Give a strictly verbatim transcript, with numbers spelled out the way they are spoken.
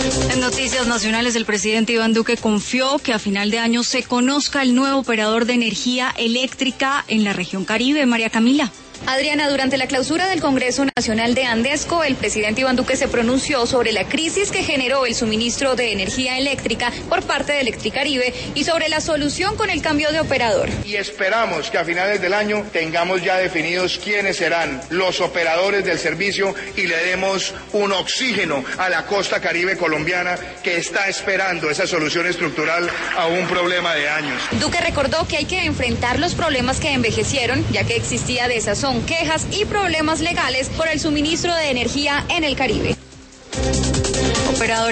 En noticias nacionales, el presidente Iván Duque confió que a final de año se conozca el nuevo operador de energía eléctrica en la región Caribe. María Camila. Adriana, durante la clausura del Congreso Nacional de Andesco, el presidente Iván Duque se pronunció sobre la crisis que generó el suministro de energía eléctrica por parte de Electricaribe y sobre la solución con el cambio de operador. Y esperamos que a finales del año tengamos ya definidos quiénes serán los operadores del servicio y le demos un oxígeno a la costa caribe colombiana que está esperando esa solución estructural a un problema de años. Duque recordó que hay que enfrentar los problemas que envejecieron, ya que existía desazón, quejas y problemas legales por el suministro de energía en el Caribe. Operadores